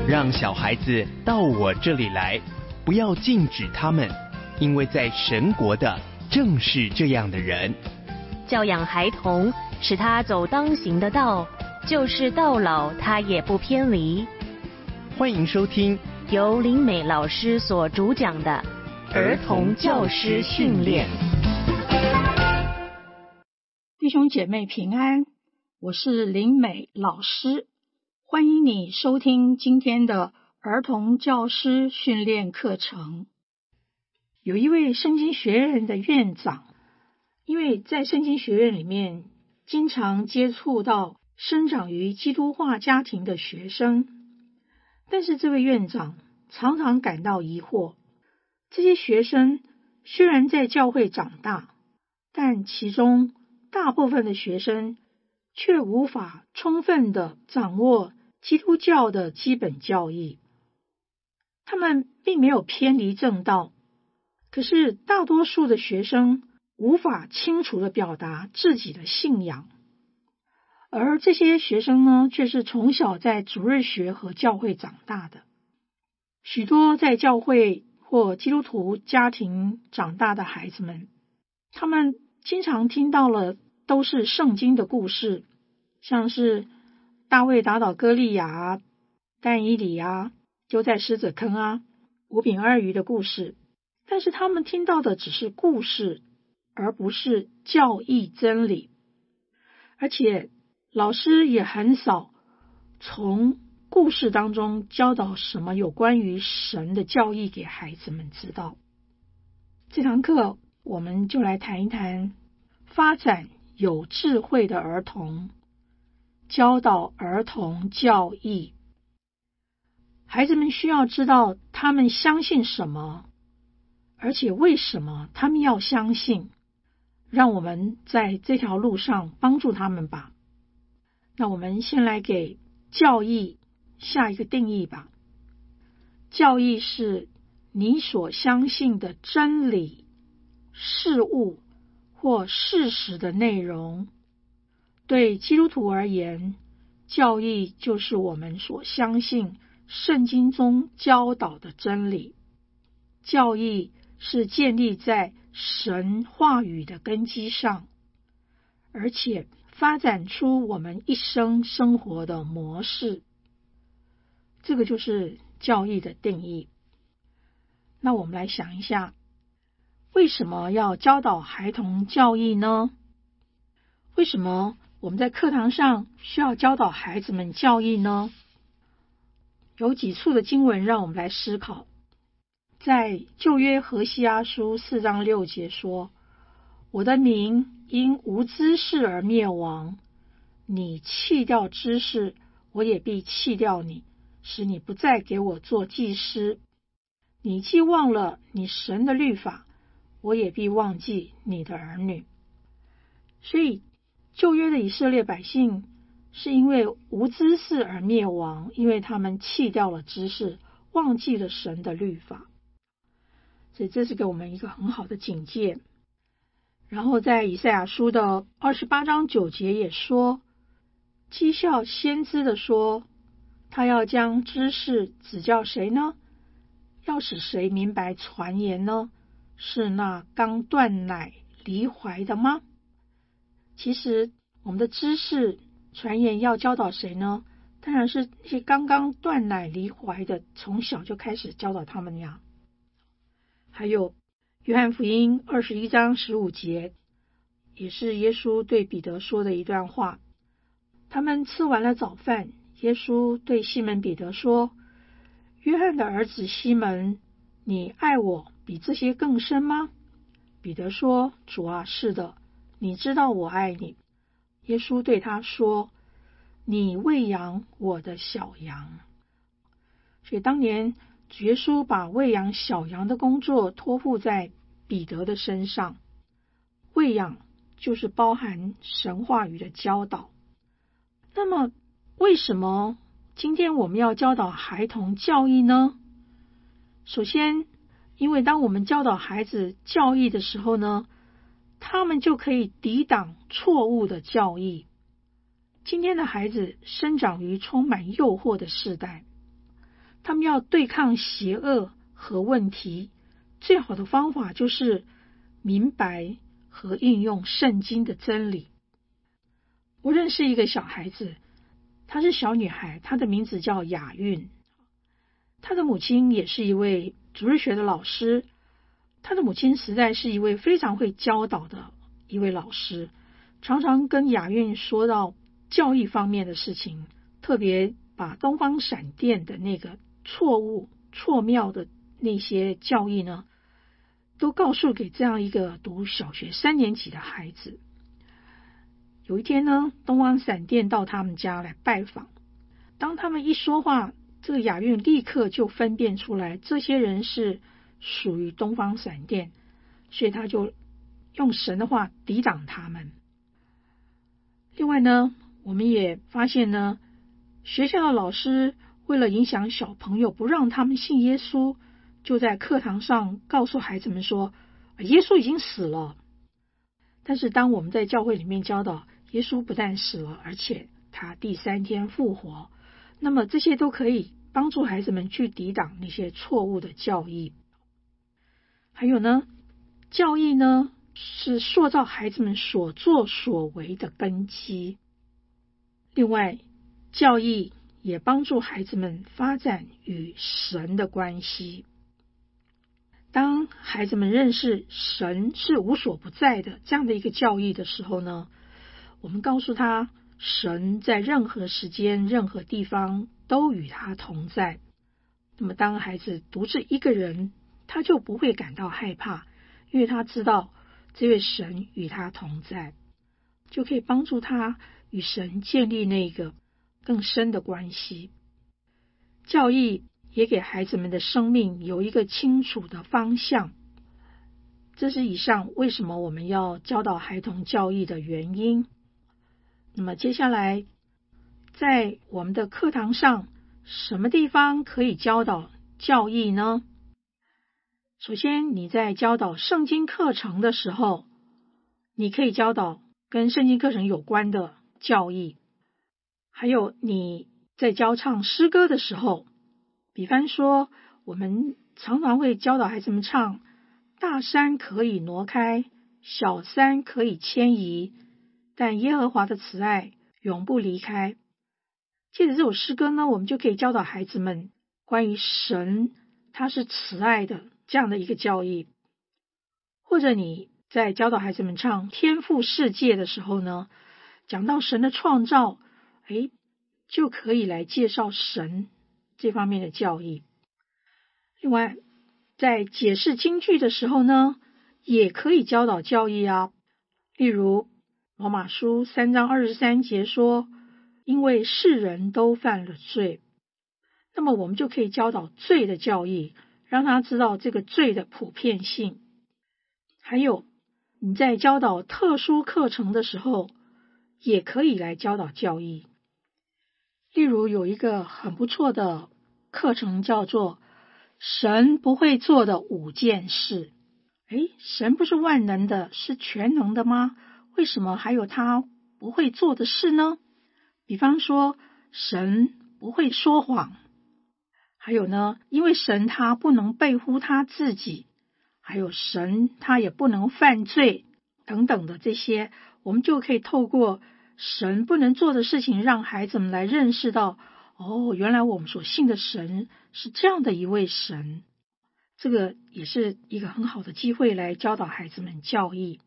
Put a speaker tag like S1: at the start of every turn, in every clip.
S1: 让小孩子到我这里来，不要禁止他们，因为在神国的正是这样的人。
S2: 教养孩童，使他走当行的道，就是到老他也不偏离。
S1: 欢迎收听
S2: 由林美老师所主讲的儿童教师训练。
S3: 弟兄姐妹平安，我是林美老师，欢迎你收听今天的儿童教师训练课程。有一位圣经学院的院长，因为在圣经学院里面经常接触到生长于基督化家庭的学生，但是这位院长常常感到疑惑，这些学生虽然在教会长大，但其中大部分的学生却无法充分地掌握基督教的基本教义。他们并没有偏离正道，可是大多数的学生无法清楚地表达自己的信仰，而这些学生呢，却是从小在主日学和教会长大的。许多在教会或基督徒家庭长大的孩子们，他们经常听到了都是圣经的故事，像是大卫打倒歌利亚啊，但以理啊丢在狮子坑啊，5饼2鱼的故事，但是他们听到的只是故事，而不是教义真理。而且老师也很少从故事当中教导什么有关于神的教义给孩子们知道。这堂课我们就来谈一谈发展有智慧的儿童，教导儿童教义。孩子们需要知道他们相信什么，而且为什么他们要相信，让我们在这条路上帮助他们吧。那我们先来给教义下一个定义吧。教义是你所相信的真理、事物或事实的内容。对基督徒而言，教义就是我们所相信圣经中教导的真理。教义是建立在神话语的根基上，而且发展出我们一生生活的模式。这个就是教义的定义。那我们来想一下，为什么要教导孩童教义呢？为什么我们在课堂上需要教导孩子们教义呢？有几处的经文让我们来思考。在旧约何西阿书4章6节说，我的民因无知识而灭亡，你弃掉知识，我也必弃掉你，使你不再给我做祭司。你既忘了你神的律法，我也必忘记你的儿女。所以旧约的以色列百姓是因为无知识而灭亡，因为他们弃掉了知识，忘记了神的律法。所以这是给我们一个很好的警戒。然后在以赛亚书的28章9节也说，讥笑先知的说，他要将知识指教谁呢？要使谁明白传言呢？是那刚断奶离怀的吗？其实我们的知识传言要教导谁呢？当然是那些刚刚断奶离怀的，从小就开始教导他们呀。还有约翰福音21章15节，也是耶稣对彼得说的一段话。他们吃完了早饭，耶稣对西门彼得说，约翰的儿子西门，你爱我比这些更深吗？彼得说，主啊，是的，你知道我爱你。耶稣对他说，你喂养我的小羊。所以当年耶稣把喂养小羊的工作托付在彼得的身上。喂养就是包含神话语的教导。那么为什么今天我们要教导孩童教义呢？首先，因为当我们教导孩子教义的时候呢，他们就可以抵挡错误的教义。今天的孩子生长于充满诱惑的世代， 他们要对抗邪恶和问题，最好的方法就是明白和应用圣经的真理。我认识一个小孩子，她是小女孩，她的名字叫雅韵。她的母亲也是一位主日学的老师，她的母亲实在是一位非常会教导的一位老师，常常跟雅韵说到教育方面的事情，特别把东方闪电的那个错误错谬的那些教义呢，都告诉给这样一个读小学3年级的孩子。有一天呢，东方闪电到他们家来拜访，当他们一说话，这个雅韵立刻就分辨出来这些人是属于东方闪电，所以他就用神的话抵挡他们。另外呢，我们也发现呢，学校的老师为了影响小朋友不让他们信耶稣，就在课堂上告诉孩子们说耶稣已经死了。但是当我们在教会里面教导耶稣不但死了，而且他第3天复活，那么这些都可以帮助孩子们去抵挡那些错误的教义。还有呢，教义呢是塑造孩子们所作所为的根基。另外，教义也帮助孩子们发展与神的关系。当孩子们认识神是无所不在的这样的一个教义的时候呢，我们告诉他神在任何时间任何地方都与他同在。那么当孩子独自一个人，他就不会感到害怕，因为他知道这位神与他同在，就可以帮助他与神建立那个更深的关系。教义也给孩子们的生命有一个清楚的方向。这是以上为什么我们要教导孩童教义的原因。那么接下来，在我们的课堂上，什么地方可以教导教义呢？首先，你在教导圣经课程的时候，你可以教导跟圣经课程有关的教义。还有你在教唱诗歌的时候，比方说我们常常会教导孩子们唱大山可以挪开，小山可以迁移，但耶和华的慈爱永不离开。借着这首诗歌呢，我们就可以教导孩子们关于神他是慈爱的这样的一个教义。或者你在教导孩子们唱天父世界的时候呢，讲到神的创造，就可以来介绍神这方面的教义。另外，在解释经句的时候呢，也可以教导教义啊。例如罗马书3章23节说，因为世人都犯了罪，那么我们就可以教导罪的教义，让他知道这个罪的普遍性。还有你在教导特殊课程的时候，也可以来教导教义。例如有一个很不错的课程叫做神不会做的5件事。神不是万能的，是全能的吗？为什么还有他不会做的事呢？比方说神不会说谎，还有呢，因为神他不能背乎他自己，还有神他也不能犯罪等等的这些，我们就可以透过神不能做的事情，让孩子们来认识到，原来我们所信的神是这样的一位神。这个也是一个很好的机会来教导孩子们教义。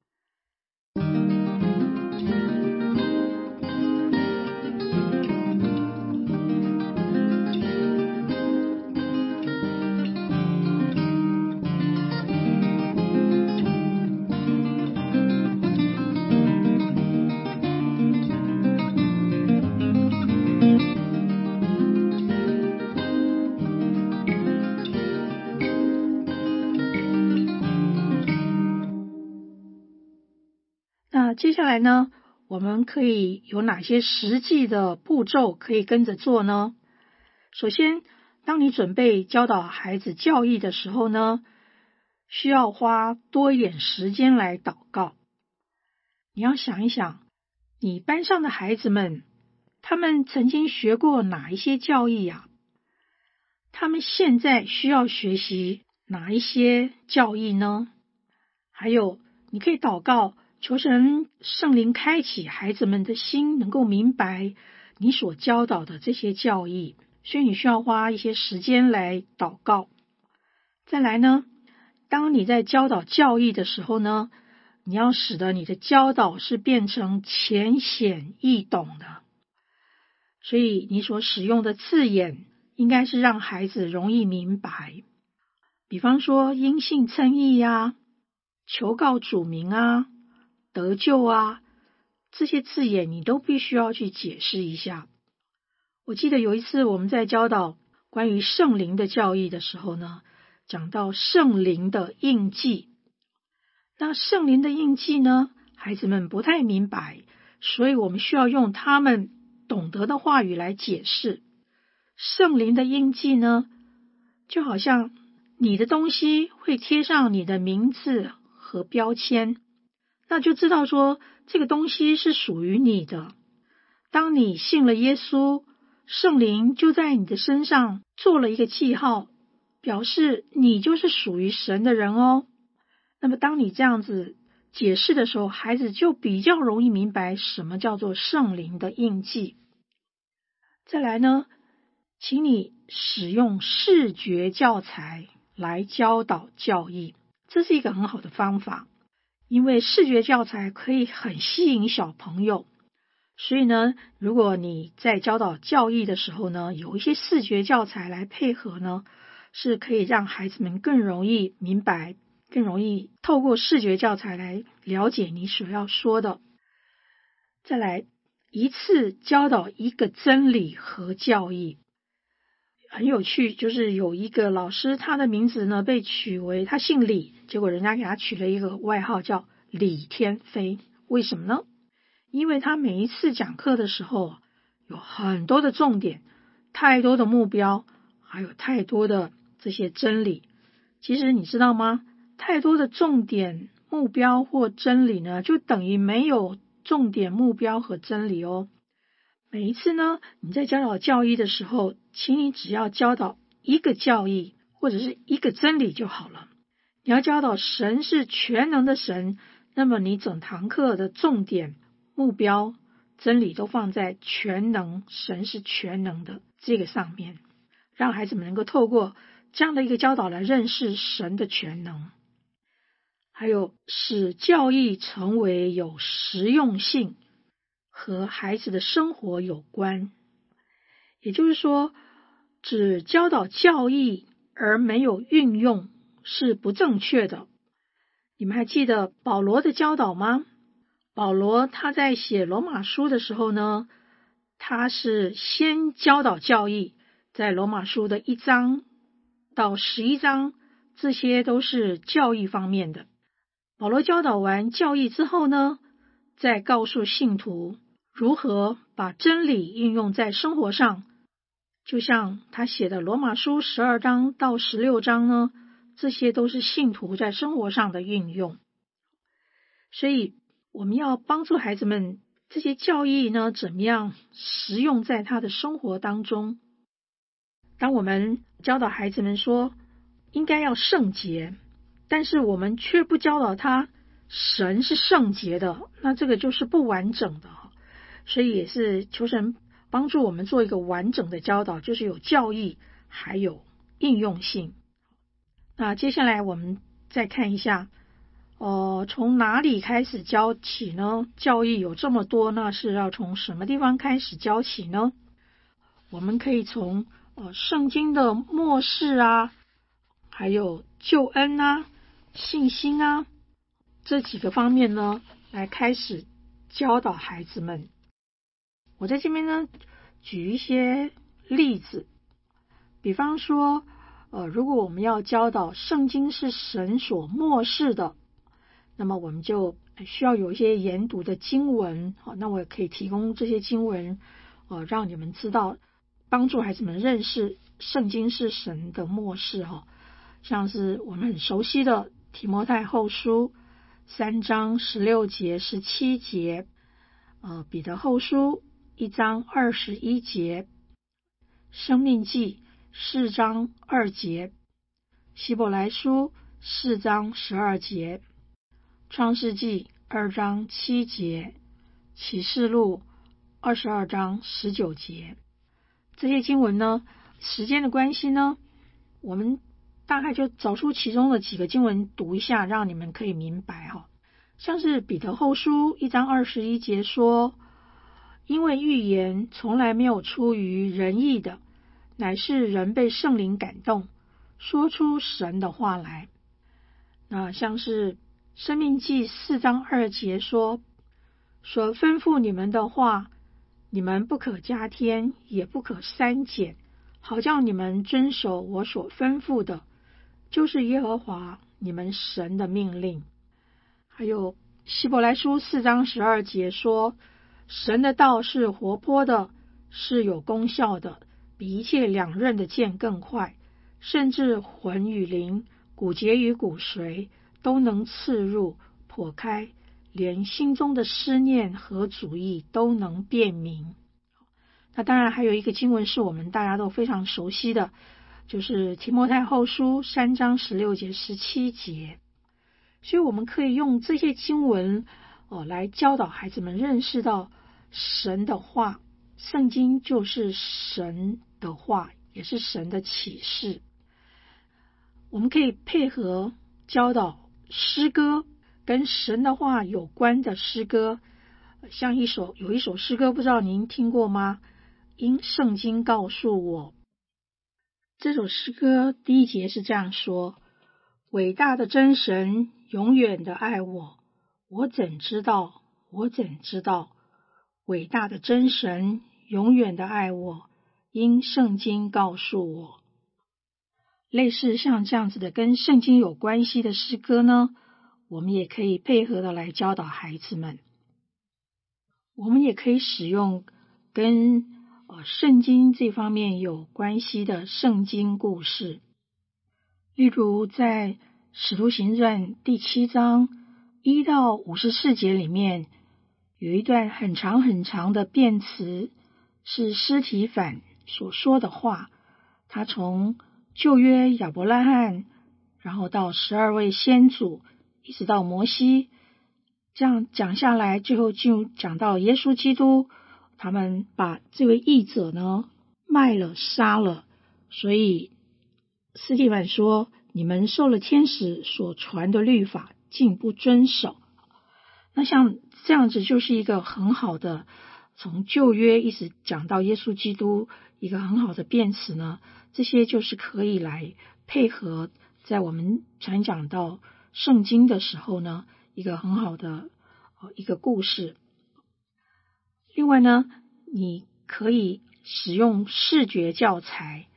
S3: 那接下来呢，我们可以有哪些实际的步骤可以跟着做呢？首先，当你准备教导孩子教义的时候呢，需要花多一点时间来祷告。你要想一想，你班上的孩子们，他们曾经学过哪一些教义啊？ 他们现在需要学习哪一些教义呢？还有，你可以祷告，求神圣灵开启孩子们的心，能够明白你所教导的这些教义，所以你需要花一些时间来祷告。再来呢，当你在教导教义的时候呢，你要使得你的教导是变成浅显易懂的，所以你所使用的字眼应该是让孩子容易明白。比方说因信称义啊，求告主名啊，得救啊，这些字眼你都必须要去解释一下。我记得有一次我们在教导关于圣灵的教义的时候呢，讲到圣灵的印记。那圣灵的印记呢，孩子们不太明白，所以我们需要用他们懂得的话语来解释。圣灵的印记呢，就好像你的东西会贴上你的名字和标签，那就知道说这个东西是属于你的。当你信了耶稣，圣灵就在你的身上做了一个记号，表示你就是属于神的人哦。那么当你这样子解释的时候，孩子就比较容易明白什么叫做圣灵的印记。再来呢，请你使用视觉教材来教导教义，这是一个很好的方法，因为视觉教材可以很吸引小朋友。所以呢，如果你在教导教义的时候呢，有一些视觉教材来配合呢，是可以让孩子们更容易明白，更容易透过视觉教材来了解你所要说的。再来，一次教导一个真理和教义。很有趣，就是有一个老师，他的名字呢被取为，他姓李，结果人家给他取了一个外号叫李天飞。为什么呢？因为他每一次讲课的时候有很多的重点，太多的目标，还有太多的这些真理。其实你知道吗？太多的重点、目标或真理呢，就等于没有重点、目标和真理哦。每一次呢，你在教导教义的时候，请你只要教导一个教义或者是一个真理就好了。你要教导神是全能的神，那么你整堂课的重点、目标、真理都放在全能，神是全能的这个上面，让孩子们能够透过这样的一个教导来认识神的全能。还有使教义成为有实用性，和孩子的生活有关。也就是说，只教导教义而没有运用是不正确的。你们还记得保罗的教导吗？保罗他在写罗马书的时候呢，他是先教导教义，在罗马书的1章到11章，这些都是教义方面的。保罗教导完教义之后呢，再告诉信徒如何把真理应用在生活上，就像他写的罗马书12章到16章呢，这些都是信徒在生活上的运用。所以我们要帮助孩子们这些教义呢，怎么样实用在他的生活当中。当我们教导孩子们说应该要圣洁，但是我们却不教导他神是圣洁的，那这个就是不完整的。所以也是求神帮助我们做一个完整的教导，就是有教义还有应用性。那接下来我们再看一下从哪里开始教起呢？教义有这么多，那是要从什么地方开始教起呢？我们可以从圣经的末世啊，还有救恩啊、信心啊这几个方面呢，来开始教导孩子们。我在这边呢举一些例子，比方说如果我们要教导圣经是神所默示的，那么我们就需要有一些研读的经文，那我也可以提供这些经文让你们知道，帮助孩子们认识圣经是神的默示像是我们很熟悉的提摩太后书3章16节17节，彼得后书1章21节，生命记 4章2节，希伯来书4章12节，创世纪2章7节，启示录22章19节。这些经文呢，时间的关系呢，我们大概就找出其中的几个经文读一下，让你们可以明白哈。像是彼得后书1章21节说，因为预言从来没有出于人意的，乃是人被圣灵感动，说出神的话来。那像是申命记4章2节说，所吩咐你们的话，你们不可加添，也不可删减，好叫你们遵守我所吩咐的，就是耶和华你们神的命令。还有希伯来书4章12节说，神的道是活泼的，是有功效的，比一切两刃的剑更快，甚至魂与灵、骨节与骨髓都能刺入剖开，连心中的思念和主意都能辨明。那当然还有一个经文是我们大家都非常熟悉的，就是提摩太后书3章16节17节。所以我们可以用这些经文来教导孩子们认识到神的话，圣经就是神的话，也是神的启示。我们可以配合教导诗歌，跟神的话有关的诗歌，像有一首诗歌，不知道您听过吗？因圣经告诉我。这首诗歌第一节是这样说，伟大的真神永远的爱我，我怎知道，伟大的真神永远的爱我，因圣经告诉我。类似像这样子的跟圣经有关系的诗歌呢，我们也可以配合的来教导孩子们。我们也可以使用跟圣经这方面有关系的圣经故事，例如在使徒行传第7章1到54节里面，有一段很长很长的辩词，是司提反所说的话。他从旧约亚伯拉罕，然后到12位先祖，一直到摩西，这样讲下来，最后就讲到耶稣基督，他们把这位义者呢卖了杀了，所以司提反说，你们受了天使所传的律法，竟不遵守。那像这样子就是一个很好的从旧约一直讲到耶稣基督一个很好的辩词呢，这些就是可以来配合在我们传讲到圣经的时候呢，一个很好的一个故事。另外呢，你可以使用视觉教材，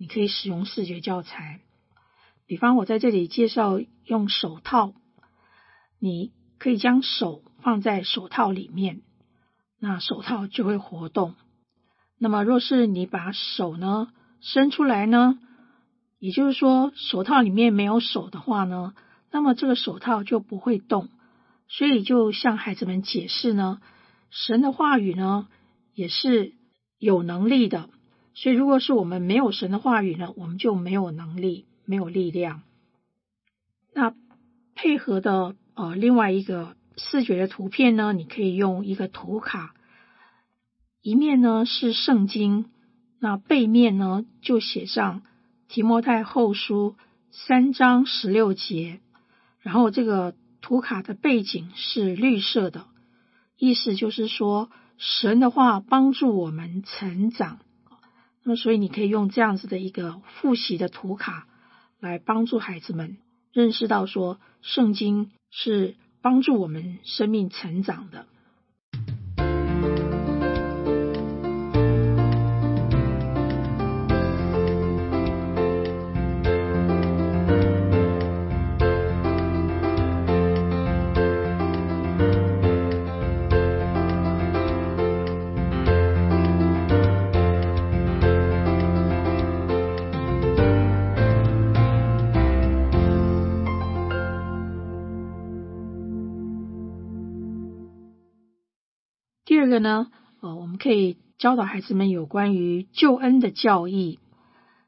S3: 比方我在这里介绍用手套，你可以将手放在手套里面，那手套就会活动。那么若是你把手呢伸出来呢，也就是说手套里面没有手的话呢，那么这个手套就不会动。所以就向孩子们解释呢，神的话语呢也是有能力的，所以如果是我们没有神的话语呢，我们就没有能力，没有力量。那配合的另外一个视觉的图片呢，你可以用一个图卡，一面呢是圣经，那背面呢就写上提摩太后书3章16节，然后这个图卡的背景是绿色的，意思就是说神的话帮助我们成长。那么所以你可以用这样子的一个复习的图卡来帮助孩子们认识到说圣经是帮助我们生命成长的。第二个呢，我们可以教导孩子们有关于救恩的教义。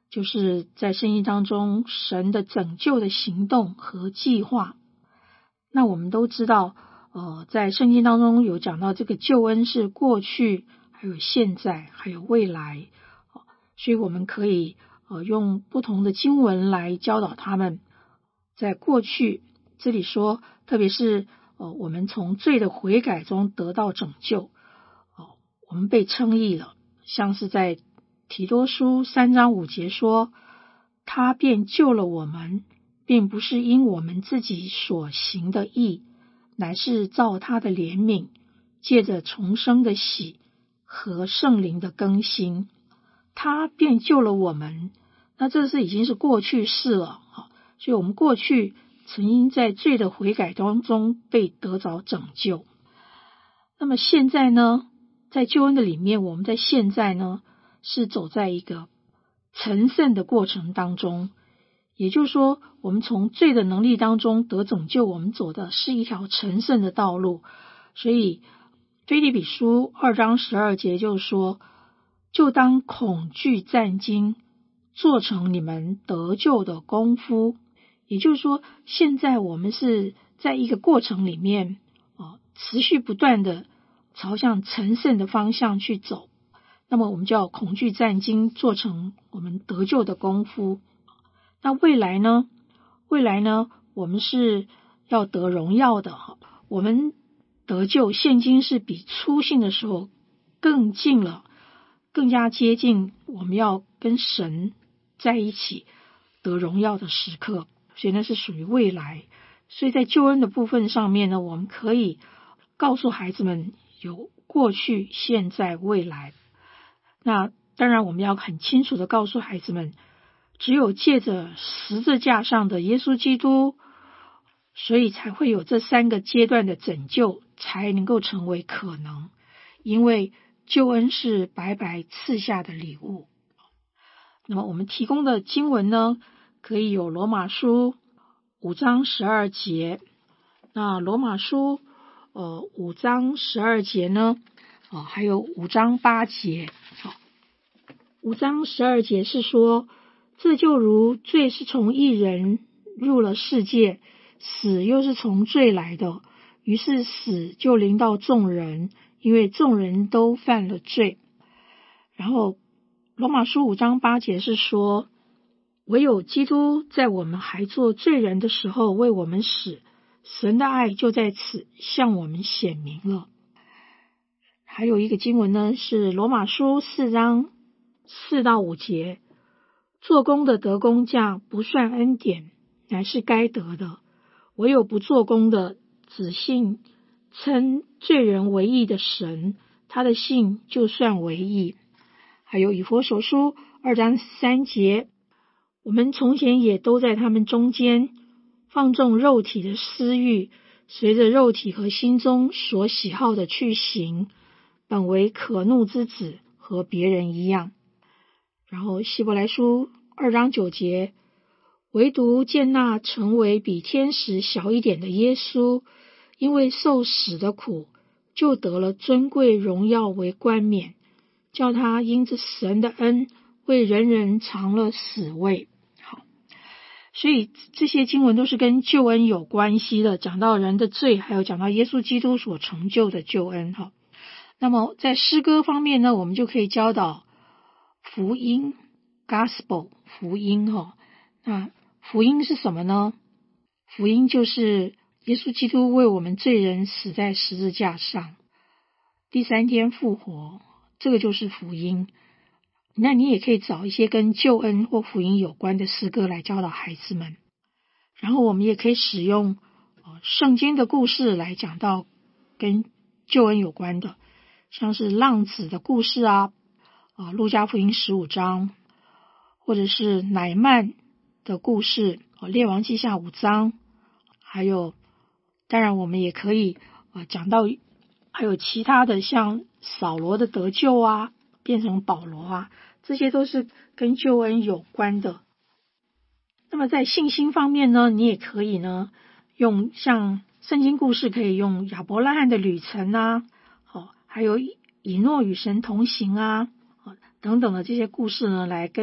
S3: 就是在圣经当中神的拯救的行动和计划。那我们都知道在圣经当中有讲到这个救恩是过去还有现在还有未来，所以我们可以用不同的经文来教导他们。在过去这里说，特别是我们从罪的悔改中得到拯救，我们被称义了，像是在提多书3章5节说，他便救了我们，并不是因我们自己所行的义，乃是照他的怜悯，借着重生的喜和圣灵的更新。他便救了我们，那这是已经是过去式了，所以我们过去曾经在罪的悔改当中被得着拯救。那么现在呢，在救恩的里面，我们在现在呢是走在一个成圣的过程当中，也就是说我们从罪的能力当中得拯救，我们走的是一条成圣的道路。所以腓立比书2章12节就说，就当恐惧战兢，做成你们得救的功夫。也就是说，现在我们是在一个过程里面持续不断的朝向成圣的方向去走，那么我们就要恐惧战兢，做成我们得救的功夫。那未来呢，我们是要得荣耀的。我们得救现今是比初信的时候更近了，更加接近我们要跟神在一起得荣耀的时刻，所以那是属于未来。所以在救恩的部分上面呢，我们可以告诉孩子们有过去、现在、未来。那当然我们要很清楚的告诉孩子们，只有借着十字架上的耶稣基督，所以才会有这3个阶段的拯救才能够成为可能，因为救恩是白白赐下的礼物。那么我们提供的经文呢，可以有罗马书5章12节。那罗马书5章12节呢，还有5章8节。5章12节是说，这就如罪是从一人入了世界，死又是从罪来的，于是死就临到众人，因为众人都犯了罪。然后罗马书5章8节是说，唯有基督在我们还做罪人的时候为我们死，神的爱就在此向我们显明了。还有一个经文呢，是罗马书4章4到5节，做工的得工价不算恩典，乃是该得的，唯有不做工的只信称罪人为义的神，他的信就算为义。还有以弗所书2章3节，我们从前也都在他们中间，放纵肉体的私欲，随着肉体和心中所喜好的去行，本为可怒之子，和别人一样。然后希伯来书2章9节，唯独见那成为比天使小一点的耶稣，因为受死的苦，就得了尊贵荣耀为冠冕，叫他因着神的恩为人人尝了死味。好，所以这些经文都是跟救恩有关系的，讲到人的罪，还有讲到耶稣基督所成就的救恩。好，那么在诗歌方面呢，我们就可以教导福音 Gospel 福音。那福音是什么呢？福音就是耶稣基督为我们罪人死在十字架上，第3天复活，这个就是福音。那你也可以找一些跟救恩或福音有关的诗歌来教导孩子们。然后我们也可以使用圣经的故事来讲到跟救恩有关的，像是浪子的故事路加福音15章，或者是乃縵的故事，列王记下5章，还有当然我们也可以讲到还有其他的，像扫罗的得救变成保罗这些都是跟救恩有关的。那么在信心方面呢，你也可以呢用像圣经故事，可以用亚伯拉罕的旅程还有以诺与神同行等等的这些故事呢，来跟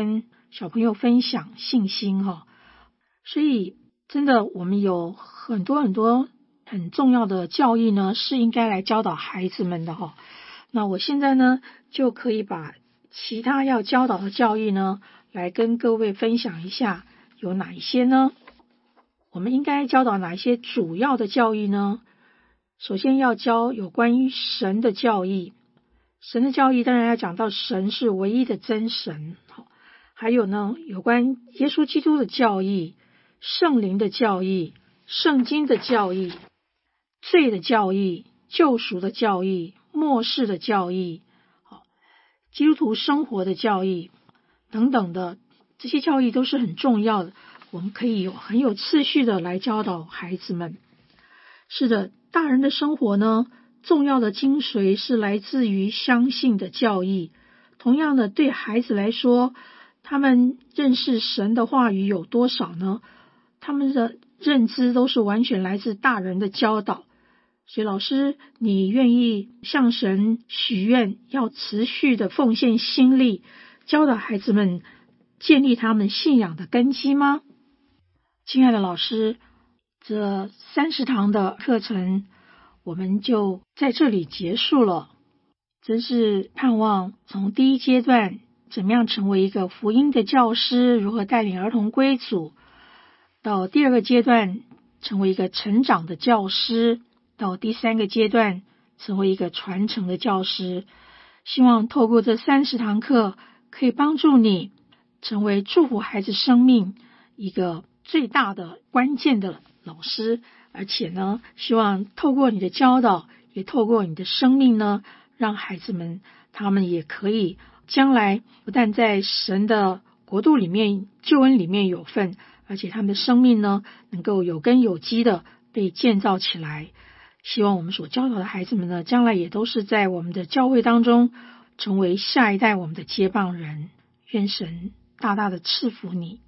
S3: 小朋友分享信心所以真的我们有很多很重要的教义呢，是应该来教导孩子们的那我现在呢，就可以把其他要教导的教义呢，来跟各位分享一下，有哪一些呢？我们应该教导哪一些主要的教义呢？首先要教有关于神的教义，神的教义当然要讲到神是唯一的真神，还有呢，有关耶稣基督的教义、圣灵的教义、圣经的教义、罪的教义、救赎的教义、末世的教义、基督徒生活的教义等等的，这些教义都是很重要的，我们可以很有次序的来教导孩子们。是的，大人的生活呢，重要的精髓是来自于相信的教义。同样的，对孩子来说，他们认识神的话语有多少呢？他们的认知都是完全来自大人的教导。所以老师，你愿意向神许愿，要持续的奉献心力，教导孩子们建立他们信仰的根基吗？亲爱的老师，这30堂的课程我们就在这里结束了。真是盼望从第一阶段怎么样成为一个福音的教师，如何带领儿童归主，到第2个阶段成为一个成长的教师，到第3个阶段成为一个传承的教师。希望透过这30堂课，可以帮助你成为祝福孩子生命一个最大的关键的老师，而且呢，希望透过你的教导，也透过你的生命呢，让孩子们他们也可以将来不但在神的国度里面、救恩里面有份，而且他们的生命呢，能够有根有基的被建造起来。希望我们所教导的孩子们呢，将来也都是在我们的教会当中成为下一代我们的接棒人。愿神大大的赐福你。